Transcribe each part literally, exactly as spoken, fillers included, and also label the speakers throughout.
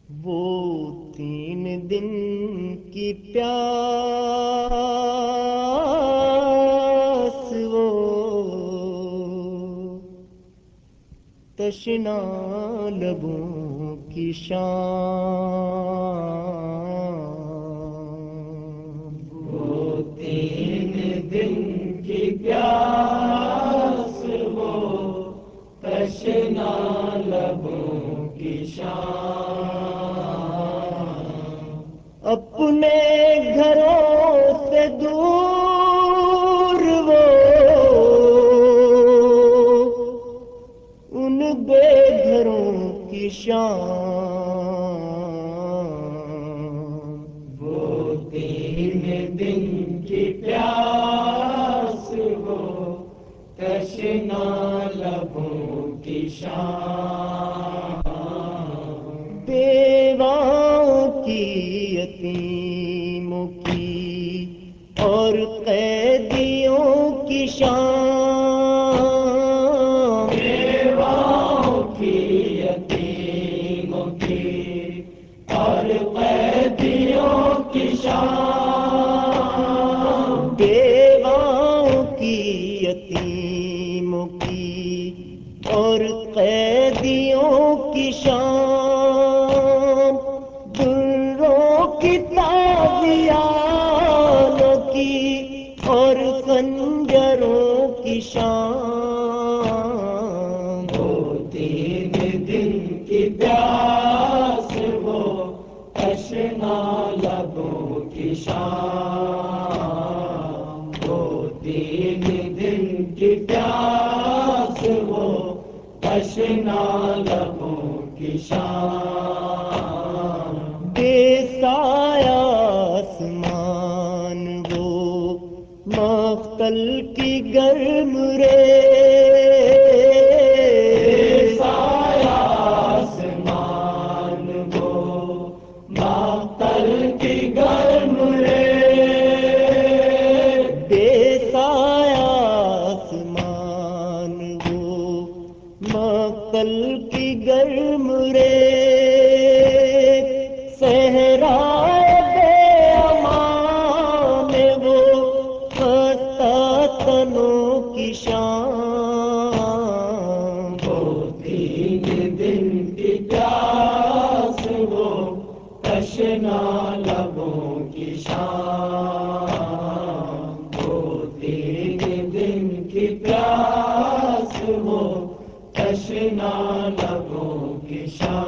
Speaker 1: وہ تین دن کی پیاس، وہ تشنا لبوں کی شام،
Speaker 2: وہ تین دن کی پیاس، وہ تشنا لبوں کی شام،
Speaker 1: اپنے گھروں سے دور وہ ان بے گھروں کی شام،
Speaker 2: وہ تین دن کی پیاس، وہ تشنا لبوں کی شام،
Speaker 1: بیواؤں کی یتیموں کی اور قیدیوں کی شام،
Speaker 2: بیواؤں کی یتیموں کی اور قیدیوں کی شام،
Speaker 1: بیواؤں کی یتیموں کی اور قیدیوں کی شام، دروں کی تازیانوں کی اور خنجروں کی شام،
Speaker 2: وہ تین دن کی پیاس، وہ تشنا لبوں کی شام، وہ تین دن کی پیاس، وہ تشنا لبوں کی شام،
Speaker 1: بے سایہ آسمان وہ مختل کی گرم ریت،
Speaker 2: سایہ آسمان وہ مختل کی گرم ریت،
Speaker 1: بے سایہ آسمان وہ مختل کی گرم ریت، صحرائے بے امان وہ خستہ تنوں کی شام،
Speaker 2: وہ تین دن کی پیاس، وہ تشنا لبوں کی شام، وہ تین دن کی پیاس، وہ تشنا لبوں کی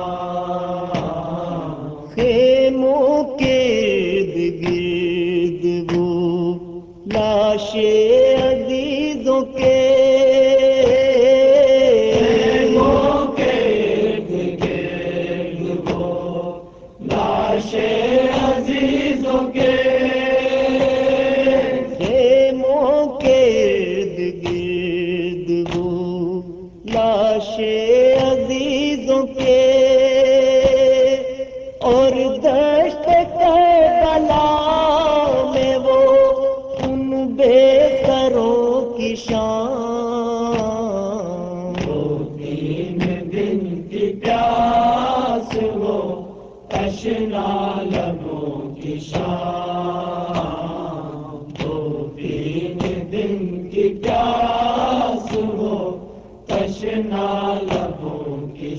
Speaker 2: شام،
Speaker 1: خیموں کے ارد گرد وہ لاشیں عزیزوں کے،
Speaker 2: خیموں کے ارد گرد وہ لاشیں عزیزوں کے،
Speaker 1: خیموں کے ارد گرد وہ لاشیں عزیزوں کے، اور دشت کربلا میں وہ ان بے سروں کی شام،
Speaker 2: وہ تین دن کی پیاس، وہ تشنا لبوں کی شام، وہ تین دن کی پیاس، وہ تشنا لبوں کی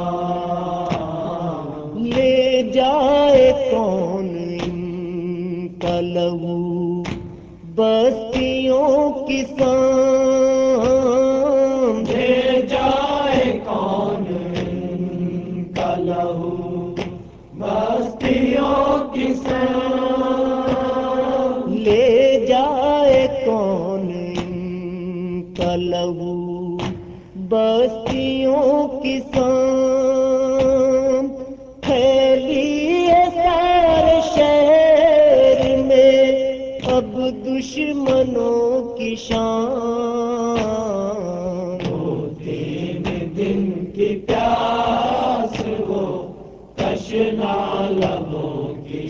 Speaker 2: شام،
Speaker 1: لے جائے کون ان کا لہو بستیوں کی سام،
Speaker 2: لے جائے کون ان کا لہو بستیوں کی سام،
Speaker 1: لے جائے کون ان کا لہو بستیوں کی سام، پھیلی ہے سارے شہر میں اب دشمنوں کی شام،
Speaker 2: وہ تین دن کی پیاس، وہ تشنا لبوں کی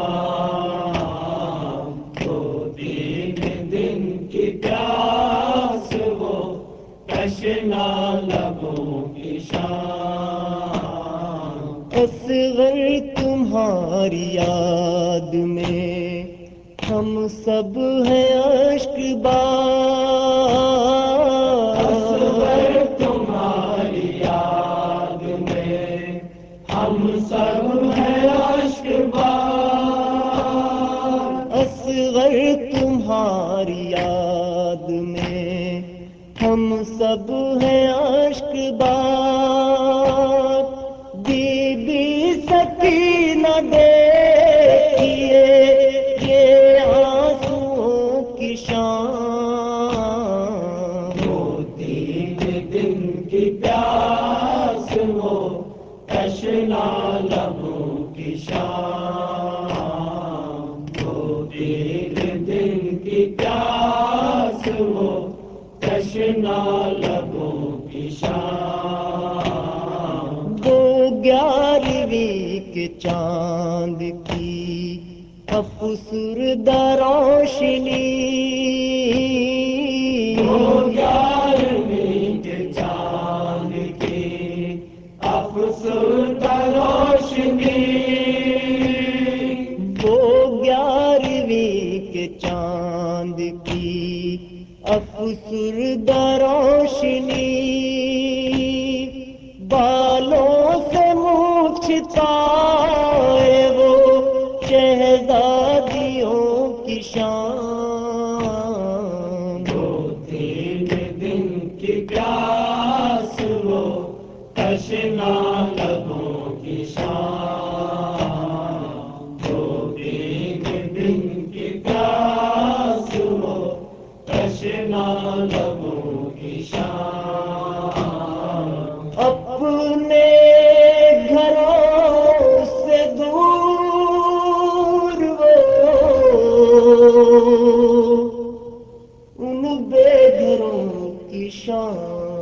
Speaker 2: شام، وہ تین دن کی پیاس، وہ تشنا لبوں کی شام،
Speaker 1: اصغر تمہاری یاد میں ہم سب ہیں اشک بار،
Speaker 2: اصغر تمہاری یاد میں ہم سب ہیں اشک بار،
Speaker 1: اصغر تمہاری یاد میں ہم سب ہیں اشک بار، بی بی سکینہ دیکھیے یہ آنسوؤں کی شام،
Speaker 2: وہ تین دن کی پیاس وہ تشنا لبوں کی شام، وہ تین دن کی پیاس وہ تشنا لبوں کی شام،
Speaker 1: وہ گیارہویں کے چاند کی افسردہ روشنی،
Speaker 2: وہ گیارہویں کے چاند کی افسردہ روشنی،
Speaker 1: وہ گیارہویں کے چاند کی افسردہ روشنی، بالوں سے مچھتائے وہ شہزادیوں کی شان،
Speaker 2: وہ تین دن کی پیاس وہ تشنا لبوں کی شام، وہ تین دن کی پیاس وہ تشنا لبوں کی شام،
Speaker 1: اپنے گھروں سے دور وہ ان بے گھروں کی شان،